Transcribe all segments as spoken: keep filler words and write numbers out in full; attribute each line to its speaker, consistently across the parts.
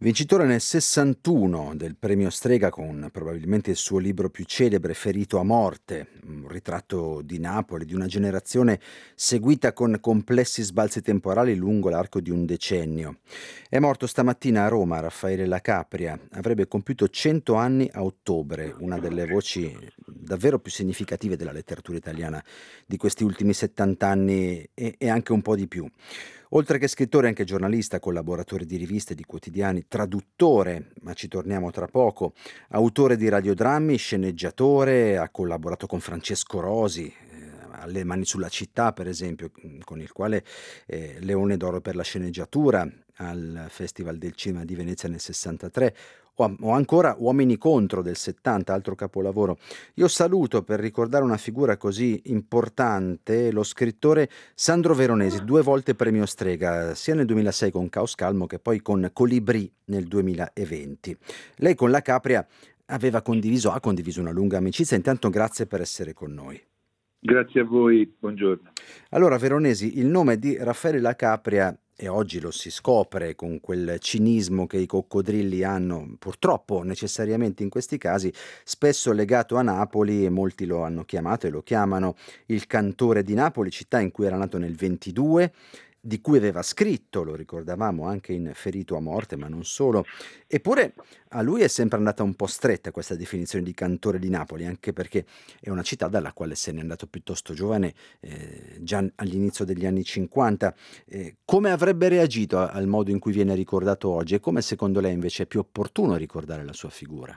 Speaker 1: Vincitore nel sessantuno del premio Strega con probabilmente il suo libro più celebre, Ferito a morte, un ritratto di Napoli, di una generazione seguita con complessi sbalzi temporali lungo l'arco di un decennio. È morto stamattina a Roma Raffaele La Capria, avrebbe compiuto cento anni a ottobre, una delle voci davvero più significative della letteratura italiana di questi ultimi settanta anni e, e anche un po' di più. Oltre che scrittore, anche giornalista, collaboratore di riviste, di quotidiani, traduttore, ma ci torniamo tra poco, autore di radiodrammi, sceneggiatore, ha collaborato con Francesco Rosi, eh, alle Mani sulla città, per esempio, con il quale eh, Leone d'Oro per la sceneggiatura al Festival del Cinema di Venezia nel sessantatré, o, o ancora Uomini contro del settanta, altro capolavoro. Io saluto, per ricordare una figura così importante, lo scrittore Sandro Veronesi, due volte premio Strega, sia nel duemilasei con Caos Calmo che poi con Colibrì nel duemilaventi. Lei con La Capria aveva condiviso, ha condiviso una lunga amicizia. Intanto grazie per essere con noi.
Speaker 2: Grazie a voi, buongiorno.
Speaker 1: Allora, Veronesi, il nome di Raffaele La Capria, e oggi lo si scopre con quel cinismo che i coccodrilli hanno purtroppo necessariamente in questi casi, spesso legato a Napoli, e molti lo hanno chiamato e lo chiamano il cantore di Napoli, città in cui era nato nel ventidue, di cui aveva scritto, lo ricordavamo, anche in Ferito a morte, ma non solo. Eppure a lui è sempre andata un po' stretta questa definizione di cantore di Napoli, anche perché è una città dalla quale se n'è andato piuttosto giovane, eh, già all'inizio degli anni cinquanta. Eh, come avrebbe reagito a- al modo in cui viene ricordato oggi e come secondo lei invece è più opportuno ricordare la sua figura?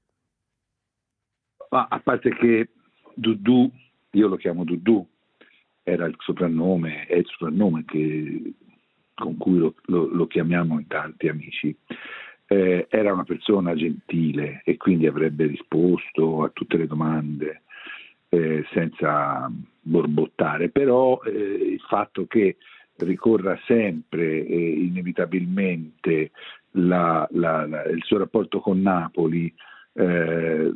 Speaker 2: Ma a parte che Dudu, io lo chiamo Dudu, era il soprannome, è il soprannome che, con cui lo, lo, lo chiamiamo in tanti amici, eh, era una persona gentile e quindi avrebbe risposto a tutte le domande eh, senza borbottare, però eh, il fatto che ricorra sempre e inevitabilmente la, la, la, il suo rapporto con Napoli eh,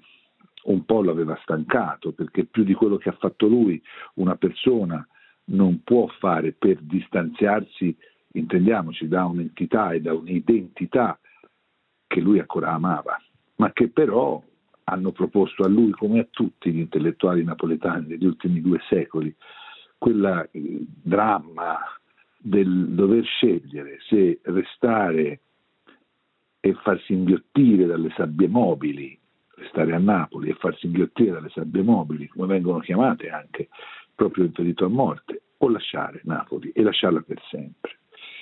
Speaker 2: un po' l'aveva stancato, perché più di quello che ha fatto lui una persona non può fare per distanziarsi, intendiamoci, da un'entità e da un'identità che lui ancora amava, ma che però hanno proposto a lui, come a tutti gli intellettuali napoletani degli ultimi due secoli, quel dramma del dover scegliere se restare e farsi inghiottire dalle sabbie mobili, restare a Napoli e farsi inghiottire dalle sabbie mobili, come vengono chiamate anche proprio in Ferito a morte, o lasciare Napoli e lasciarla per sempre.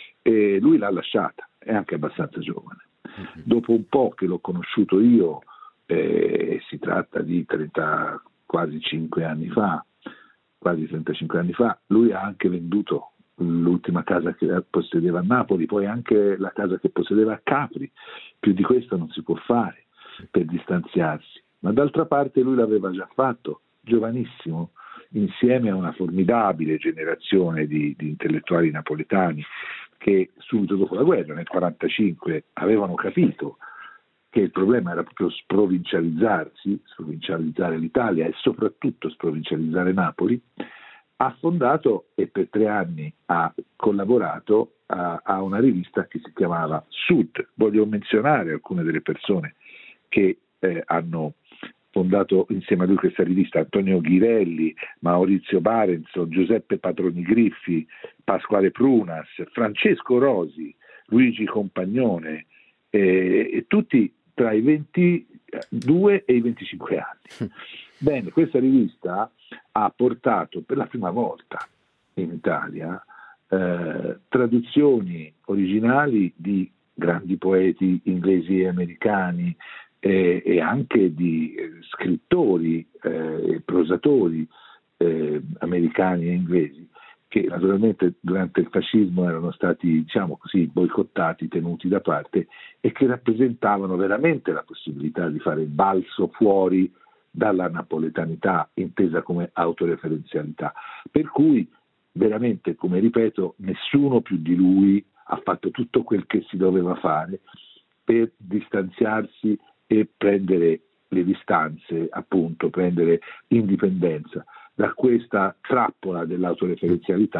Speaker 2: E lui l'ha lasciata, è anche abbastanza giovane. Mm-hmm. Dopo un po' che l'ho conosciuto io, eh, si tratta di trenta, quasi cinque anni fa, quasi trentacinque anni fa, lui ha anche venduto l'ultima casa che possedeva a Napoli, poi anche la casa che possedeva a Capri. Più di questo non si può fare per distanziarsi, ma d'altra parte lui l'aveva già fatto giovanissimo, insieme a una formidabile generazione di, di intellettuali napoletani che subito dopo la guerra, nel quarantacinque, avevano capito che il problema era proprio sprovincializzarsi, sprovincializzare l'Italia e soprattutto sprovincializzare Napoli. Ha fondato e per tre anni ha collaborato a, a una rivista che si chiamava Sud. Voglio menzionare alcune delle persone che eh, hanno fondato insieme a lui questa rivista: Antonio Ghirelli, Maurizio Barenzo, Giuseppe Patroni Griffi, Pasquale Prunas, Francesco Rosi, Luigi Compagnone, eh, e tutti tra i ventidue e i venticinque anni. Bene, questa rivista ha portato per la prima volta in Italia eh, traduzioni originali di grandi poeti inglesi e americani eh, e anche di eh, scrittori e eh, prosatori eh, americani e inglesi, che naturalmente durante il fascismo erano stati, diciamo così, boicottati, tenuti da parte, e che rappresentavano veramente la possibilità di fare balzo fuori dalla napoletanità intesa come autoreferenzialità, per cui veramente, come ripeto, nessuno più di lui ha fatto tutto quel che si doveva fare per distanziarsi e prendere le distanze, appunto, prendere indipendenza da questa trappola dell'autoreferenzialità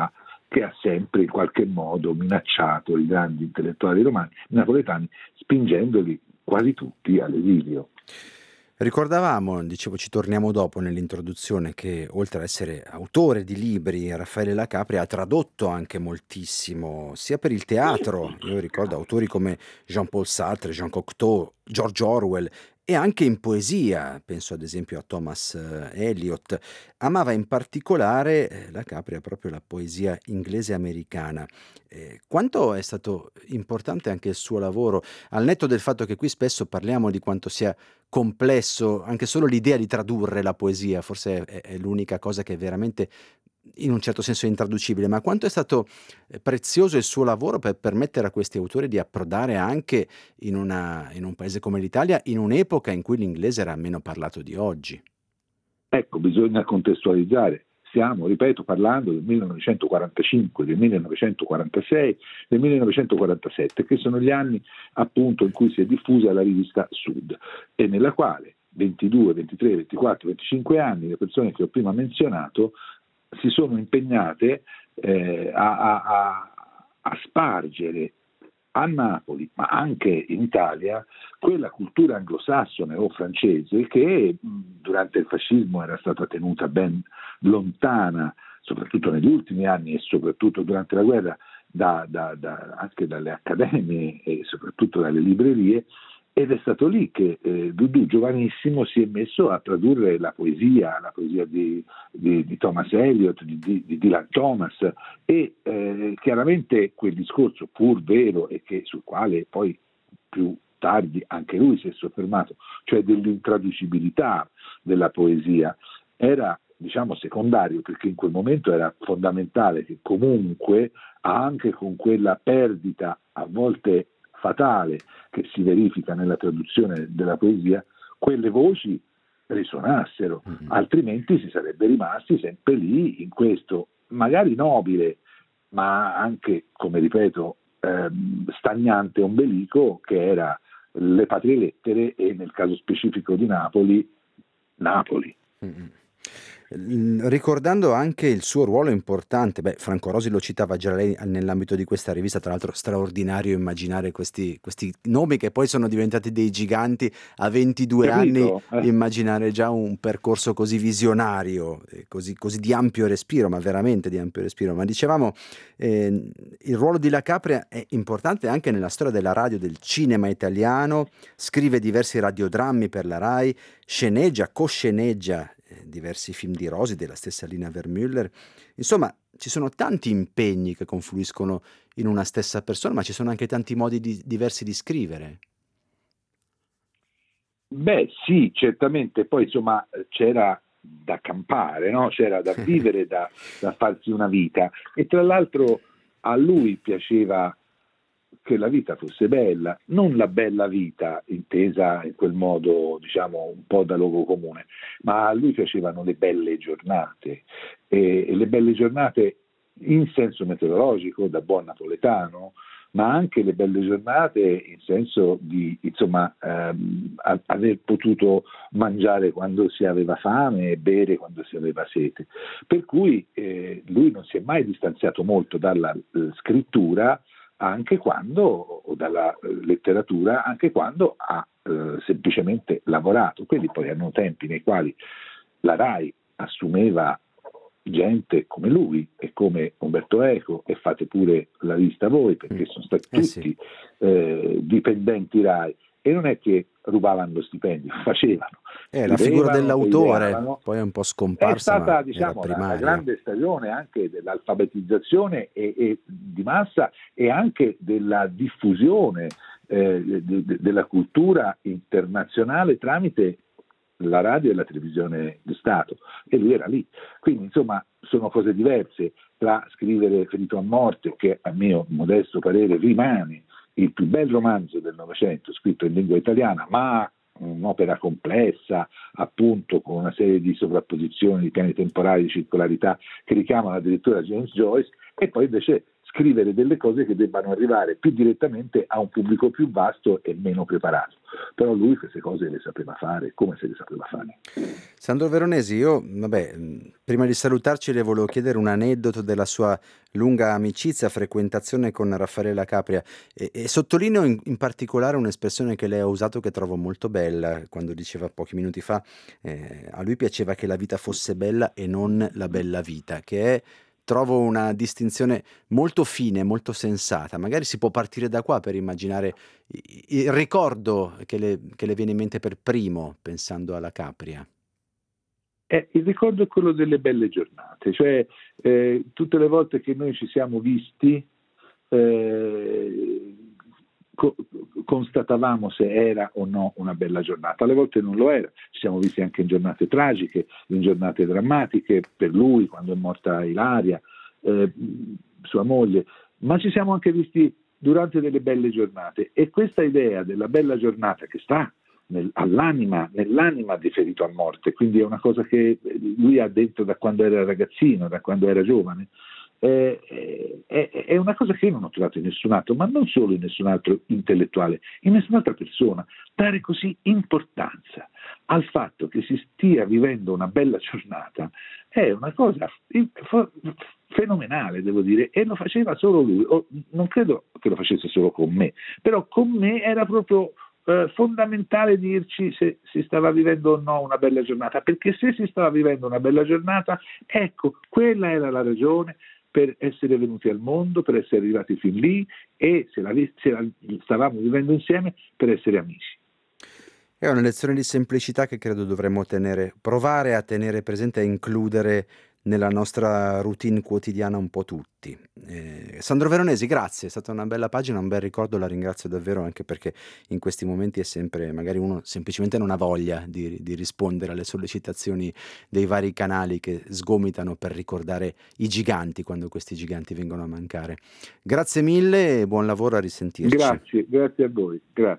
Speaker 2: che ha sempre in qualche modo minacciato i grandi intellettuali romani, napoletani, spingendoli quasi tutti all'esilio.
Speaker 1: Ricordavamo, dicevo, ci torniamo dopo nell'introduzione, che oltre ad essere autore di libri, Raffaele La Capria ha tradotto anche moltissimo, sia per il teatro, io ricordo autori come Jean-Paul Sartre, Jean Cocteau, George Orwell, e anche in poesia, penso ad esempio a Thomas eh, Eliot. Amava in particolare eh, La Capria proprio la poesia inglese e americana. Eh, quanto è stato importante anche il suo lavoro, al netto del fatto che qui spesso parliamo di quanto sia complesso, anche solo l'idea di tradurre la poesia, forse è, è l'unica cosa che è veramente in un certo senso intraducibile, ma quanto è stato eh, prezioso il suo lavoro per permettere a questi autori di approdare anche in, una, in un paese come l'Italia, in un'epoca in cui l'inglese era meno parlato di oggi.
Speaker 2: Ecco, bisogna contestualizzare. Stiamo, ripeto, parlando del millenovecentoquarantacinque, del millenovecentoquarantasei, del millenovecentoquarantasette, che sono gli anni appunto in cui si è diffusa la rivista Sud, e nella quale ventidue, ventitré, ventiquattro, venticinque anni le persone che ho prima menzionato si sono impegnate eh, a, a, a, a spargere a Napoli, ma anche in Italia, quella cultura anglosassone o francese che durante il fascismo era stata tenuta ben lontana, soprattutto negli ultimi anni e soprattutto durante la guerra, da, da, da, anche dalle accademie e soprattutto dalle librerie, ed è stato lì che eh, Dudu, giovanissimo, si è messo a tradurre la poesia, la poesia di, di, di Thomas Eliot, di, di, di Dylan Thomas, e eh, chiaramente quel discorso, pur vero e che, sul quale poi più tardi anche lui si è soffermato, cioè dell'intraducibilità della poesia, era diciamo secondario, perché in quel momento era fondamentale che comunque, anche con quella perdita a volte fatale che si verifica nella traduzione della poesia, quelle voci risuonassero, mm-hmm. altrimenti si sarebbe rimasti sempre lì in questo magari nobile, ma anche, come ripeto, ehm, stagnante ombelico che era le patrie lettere e nel caso specifico di Napoli, Napoli.
Speaker 1: Mm-hmm. Ricordando anche il suo ruolo importante, beh, Franco Rosi lo citava già lei nell'ambito di questa rivista, tra l'altro straordinario immaginare questi, questi nomi che poi sono diventati dei giganti a ventidue
Speaker 2: Capito?
Speaker 1: anni,
Speaker 2: eh.
Speaker 1: immaginare già un percorso così visionario, così, così di ampio respiro, ma veramente di ampio respiro. Ma dicevamo, eh, il ruolo di La Capria è importante anche nella storia della radio, del cinema italiano, scrive diversi radiodrammi per la Rai, sceneggia, cosceneggia diversi film di Rosi, della stessa Lina Wermüller. Insomma, ci sono tanti impegni che confluiscono in una stessa persona, ma ci sono anche tanti modi di, diversi di scrivere.
Speaker 2: Beh, sì, certamente. Poi insomma c'era da campare, no? C'era da vivere, da, da farsi una vita. E tra l'altro a lui piaceva che la vita fosse bella, non la bella vita intesa in quel modo, diciamo, un po' da luogo comune, ma a lui piacevano le belle giornate, e, e le belle giornate in senso meteorologico, da buon napoletano, ma anche le belle giornate in senso di, insomma, ehm, a, aver potuto mangiare quando si aveva fame e bere quando si aveva sete. Per cui eh, lui non si è mai distanziato molto dalla eh, scrittura, anche quando, o dalla letteratura, anche quando ha eh, semplicemente lavorato. Quelli poi erano tempi nei quali la Rai assumeva gente come lui e come Umberto Eco, e fate pure la lista voi, perché sono stati
Speaker 1: eh
Speaker 2: tutti
Speaker 1: sì.
Speaker 2: eh, dipendenti Rai, e non è che rubavano lo stipendio, facevano.
Speaker 1: Eh, la figura dell'autore poi è un po' scomparsa,
Speaker 2: è stata,
Speaker 1: ma
Speaker 2: diciamo,
Speaker 1: era
Speaker 2: la, la
Speaker 1: primaria.
Speaker 2: grande stagione anche dell'alfabetizzazione e, e di massa, e anche della diffusione eh, de, de, della cultura internazionale tramite la radio e la televisione di Stato, e lui era lì. Quindi insomma sono cose diverse tra scrivere Ferito a morte, che a mio modesto parere rimane il più bel romanzo del Novecento scritto in lingua italiana, ma un'opera complessa, appunto, con una serie di sovrapposizioni, di piani temporali, di circolarità che richiamano addirittura James Joyce, e poi invece scrivere delle cose che debbano arrivare più direttamente a un pubblico più vasto e meno preparato. però lui queste cose le sapeva fare, come se le sapeva fare.
Speaker 1: Sandro Veronesi, io, vabbè, mh, prima di salutarci le volevo chiedere un aneddoto della sua lunga amicizia, frequentazione con Raffaella Capria e, e sottolineo in, in particolare un'espressione che lei ha usato che trovo molto bella, quando diceva pochi minuti fa, eh, a lui piaceva che la vita fosse bella e non la bella vita, che è, trovo una distinzione molto fine, molto sensata. Magari si può partire da qua per immaginare i- il ricordo che le, che le viene in mente per primo pensando alla Capria.
Speaker 2: Eh, il ricordo è quello delle belle giornate, cioè eh, tutte le volte che noi ci siamo visti eh, co- constatavamo se era o no una bella giornata. Alle volte non lo era, ci siamo visti anche in giornate tragiche, in giornate drammatiche, per lui quando è morta Ilaria, eh, sua moglie, ma ci siamo anche visti durante delle belle giornate, e questa idea della bella giornata che sta nel, all'anima, nell'anima di Ferito a morte, quindi è una cosa che lui ha detto da quando era ragazzino, da quando era giovane, eh, è, è una cosa che io non ho trovato in nessun altro, ma non solo in nessun altro intellettuale, in nessun'altra persona. Dare così importanza al fatto che si stia vivendo una bella giornata è una cosa fenomenale, devo dire, e lo faceva solo lui. Non credo che lo facesse solo con me, però con me era proprio eh, fondamentale dirci se si stava vivendo o no una bella giornata, perché se si stava vivendo una bella giornata, ecco, quella era la ragione per essere venuti al mondo, per essere arrivati fin lì, e se la, se la stavamo vivendo insieme, per essere amici.
Speaker 1: È una lezione di semplicità che credo dovremmo tenere, provare a tenere presente e includere nella nostra routine quotidiana un po' tutti. Eh, Sandro Veronesi, grazie, è stata una bella pagina, un bel ricordo, la ringrazio davvero, anche perché in questi momenti è sempre, magari uno semplicemente non ha voglia di, di rispondere alle sollecitazioni dei vari canali che sgomitano per ricordare i giganti quando questi giganti vengono a mancare. Grazie mille e buon lavoro, a risentirci.
Speaker 2: Grazie, grazie a voi. Grazie.